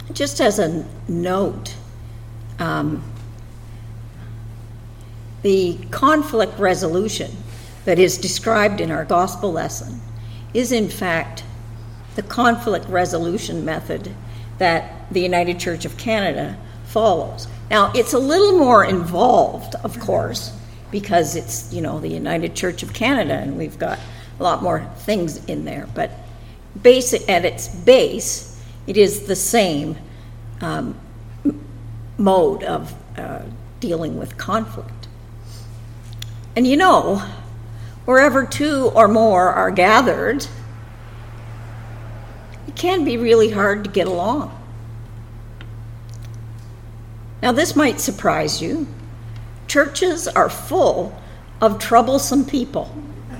Just as a note, the conflict resolution that is described in our gospel lesson is in fact the conflict resolution method that the United Church of Canada follows. Now, it's a little more involved, of course, because it's, the United Church of Canada, and we've got a lot more things in there. But at its base, it is the same mode of dealing with conflict. And wherever two or more are gathered, it can be really hard to get along. Now, this might surprise you. Churches are full of troublesome people.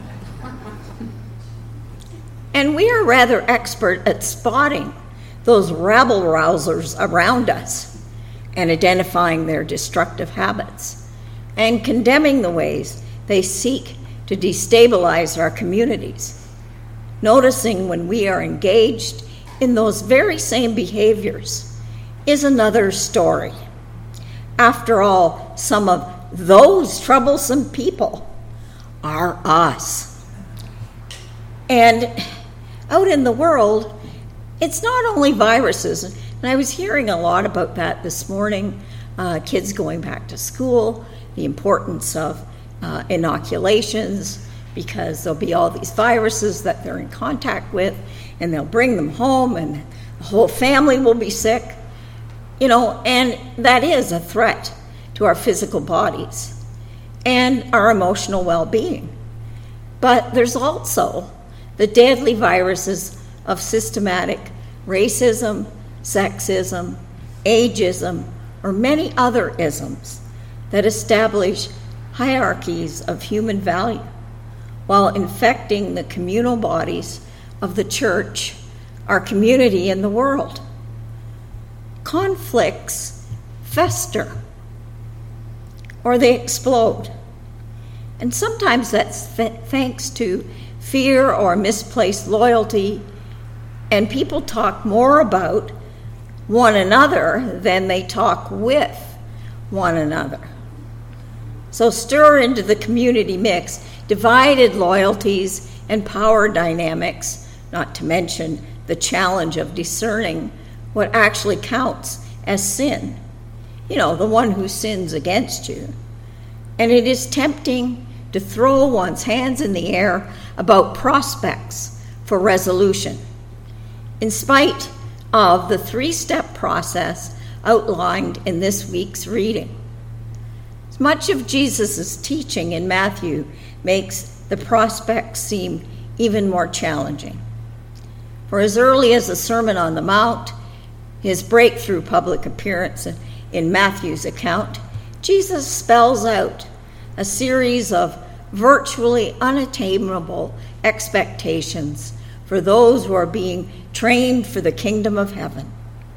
And we are rather expert at spotting those rabble-rousers around us and identifying their destructive habits and condemning the ways they seek to destabilize our communities, noticing when we are engaged in those very same behaviors is another story. After all, some of those troublesome people are us. And out in the world, it's not only viruses, and I was hearing a lot about that this morning, kids going back to school, the importance of inoculations, because there'll be all these viruses that they're in contact with, and they'll bring them home, and the whole family will be sick, and that is a threat to our physical bodies and our emotional well-being. But there's also the deadly viruses of systematic racism, sexism, ageism, or many other isms that establish hierarchies of human value while infecting the communal bodies of the church, our community, and the world. Conflicts fester, or they explode. And sometimes that's thanks to fear or misplaced loyalty, and people talk more about one another than they talk with one another. So stir into the community mix divided loyalties and power dynamics, not to mention the challenge of discerning what actually counts as sin. The one who sins against you. And it is tempting to throw one's hands in the air about prospects for resolution, in spite of the 3-step process outlined in this week's reading. Much of Jesus' teaching in Matthew makes the prospects seem even more challenging. For as early as the Sermon on the Mount, his breakthrough public appearance in Matthew's account, Jesus spells out a series of virtually unattainable expectations for those who are being trained for the kingdom of heaven.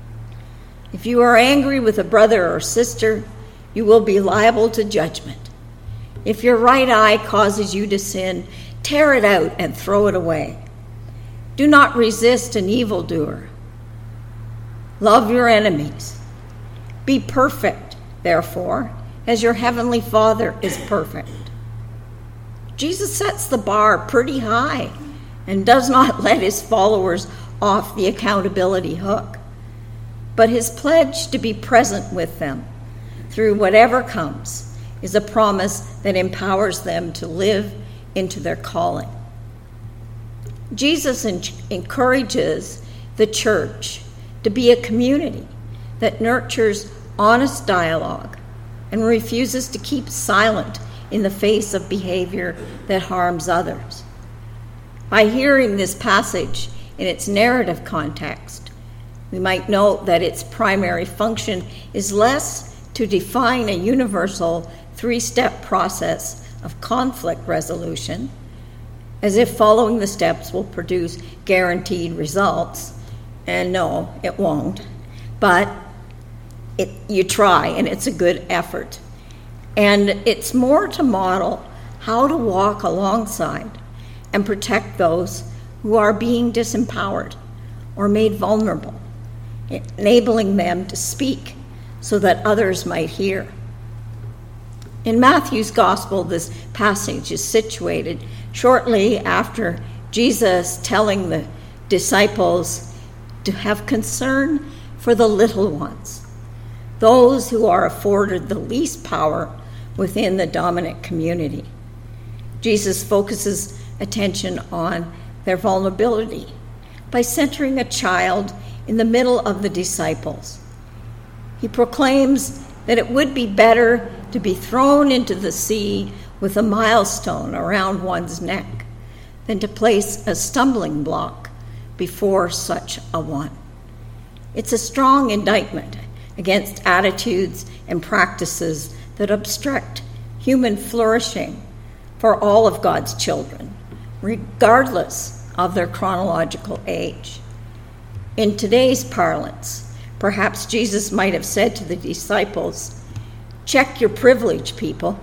If you are angry with a brother or sister, you will be liable to judgment. If your right eye causes you to sin, tear it out and throw it away. Do not resist an evildoer. Love your enemies. Be perfect, therefore, as your heavenly Father is perfect. Jesus sets the bar pretty high and does not let his followers off the accountability hook, but his pledge to be present with them through whatever comes is a promise that empowers them to live into their calling. Jesus encourages the church to be a community that nurtures honest dialogue and refuses to keep silent in the face of behavior that harms others. By hearing this passage in its narrative context, we might note that its primary function is less to define a universal 3-step process of conflict resolution, as if following the steps will produce guaranteed results. And no, it won't. But you try, and it's a good effort. And it's more to model how to walk alongside and protect those who are being disempowered or made vulnerable, enabling them to speak so that others might hear. In Matthew's gospel, this passage is situated shortly after Jesus telling the disciples to have concern for the little ones, those who are afforded the least power within the dominant community. Jesus focuses attention on their vulnerability by centering a child in the middle of the disciples. He proclaims that it would be better to be thrown into the sea with a milestone around one's neck than to place a stumbling block before such a one. It's a strong indictment against attitudes and practices that obstruct human flourishing for all of God's children, regardless of their chronological age. In today's parlance, perhaps Jesus might have said to the disciples, "Check your privilege, people."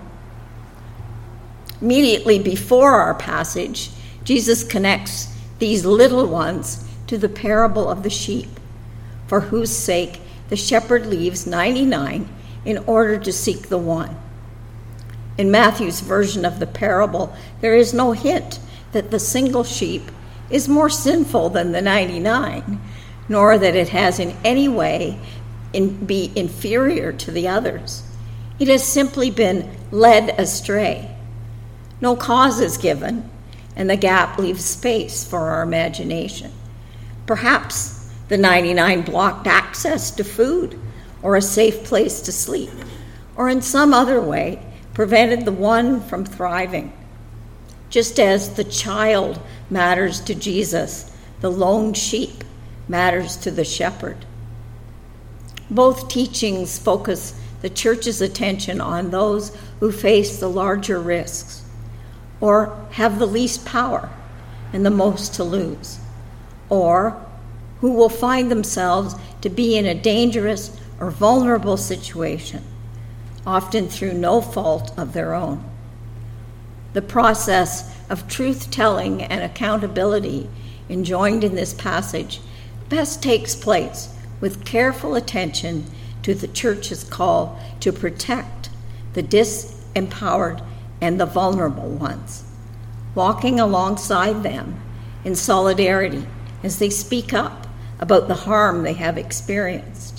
Immediately before our passage, Jesus connects these little ones to the parable of the sheep, for whose sake the shepherd leaves 99 in order to seek the one. In Matthew's version of the parable, there is no hint that the single sheep is more sinful than the 99, nor that it has in any way be inferior to the others. It has simply been led astray. No cause is given, and the gap leaves space for our imagination. Perhaps the 99 blocked access to food or a safe place to sleep, or in some other way prevented the one from thriving. Just as the child matters to Jesus, the lone sheep matters to the shepherd. Both teachings focus the church's attention on those who face the larger risks or have the least power and the most to lose, or who will find themselves to be in a dangerous or vulnerable situation, often through no fault of their own. The process of truth-telling and accountability enjoined in this passage best takes place with careful attention to the church's call to protect the disempowered and the vulnerable ones, walking alongside them in solidarity as they speak up about the harm they have experienced.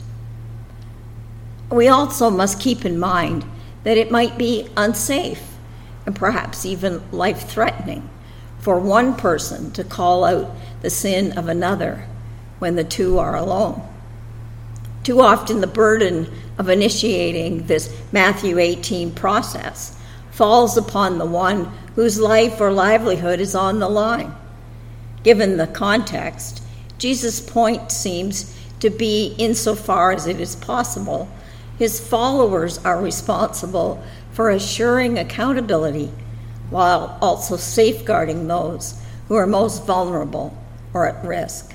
We also must keep in mind that it might be unsafe and perhaps even life-threatening for one person to call out the sin of another when the two are alone. Too often the burden of initiating this Matthew 18 process falls upon the one whose life or livelihood is on the line. Given the context, Jesus' point seems to be, insofar as it is possible, his followers are responsible for assuring accountability while also safeguarding those who are most vulnerable or at risk.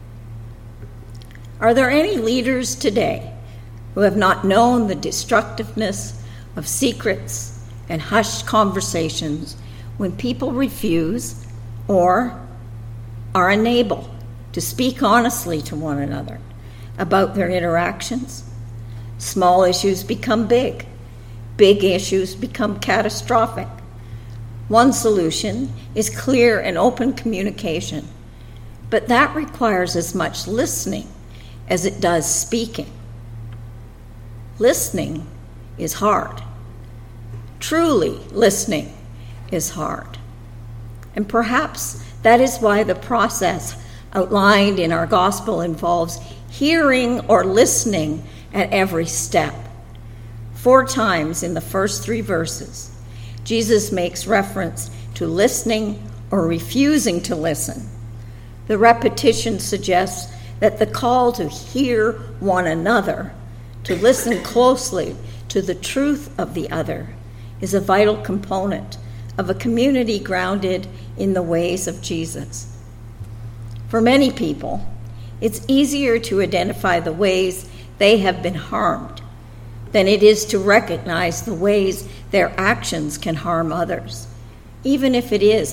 Are there any leaders today who have not known the destructiveness of secrets and hushed conversations when people refuse or are unable to speak honestly to one another about their interactions? Small issues become big. Big issues become catastrophic. One solution is clear and open communication, but that requires as much listening as it does speaking. Listening is hard. Truly listening is hard. And perhaps that is why the process outlined in our gospel involves hearing or listening at every step. 4 times in the first 3 verses, Jesus makes reference to listening or refusing to listen. The repetition suggests that the call to hear one another, to listen closely to the truth of the other, is a vital component of a community grounded in the ways of Jesus. For many people, it's easier to identify the ways they have been harmed than it is to recognize the ways their actions can harm others, even if it is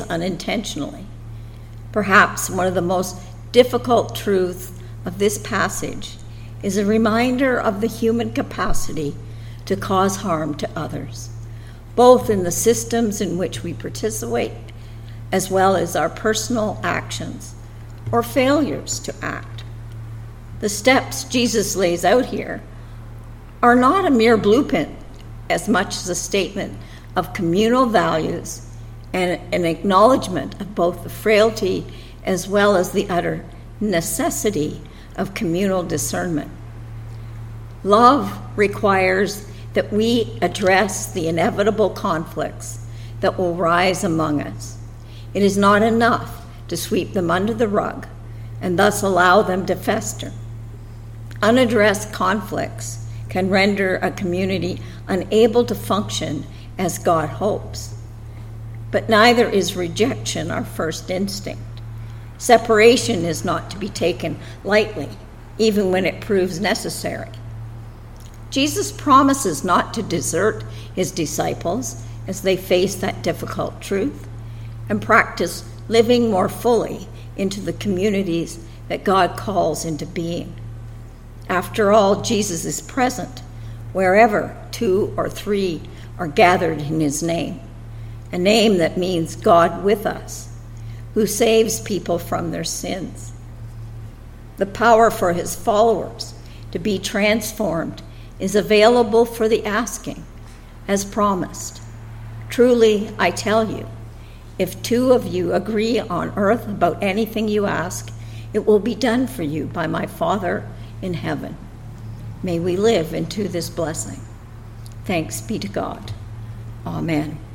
unintentionally. Perhaps one of the most difficult truths of this passage is a reminder of the human capacity to cause harm to others, both in the systems in which we participate, as well as our personal actions or failures to act. The steps Jesus lays out here are not a mere blueprint as much as a statement of communal values and an acknowledgement of both the frailty as well as the utter necessity of communal discernment. Love requires that we address the inevitable conflicts that will rise among us. It is not enough to sweep them under the rug and thus allow them to fester. Unaddressed conflicts can render a community unable to function as God hopes. But neither is rejection our first instinct. Separation is not to be taken lightly, even when it proves necessary. Jesus promises not to desert his disciples as they face that difficult truth and practice living more fully into the communities that God calls into being. After all, Jesus is present wherever 2 or 3 are gathered in his name, a name that means God with us, who saves people from their sins. The power for his followers to be transformed is available for the asking, as promised. Truly, I tell you, if 2 of you agree on earth about anything you ask, it will be done for you by my Father in heaven. May we live into this blessing. Thanks be to God. Amen.